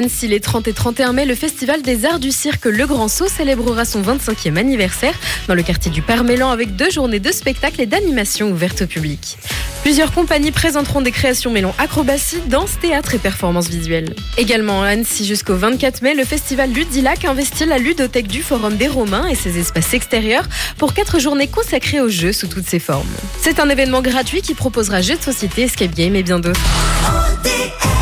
Annecy, les 30 et 31 mai, le Festival des Arts du Cirque Le Grand Saut célébrera son 25e anniversaire dans le quartier du Père-Mélan avec 2 journées de spectacles et d'animations ouvertes au public. Plusieurs compagnies présenteront des créations mêlant acrobatie, danse, théâtre et performances visuelles. Également à Annecy jusqu'au 24 mai, le festival Ludilac investit la ludothèque du Forum des Romains et ses espaces extérieurs pour 4 journées consacrées aux jeux sous toutes ses formes. C'est un événement gratuit qui proposera jeux de société, escape game et bien d'autres.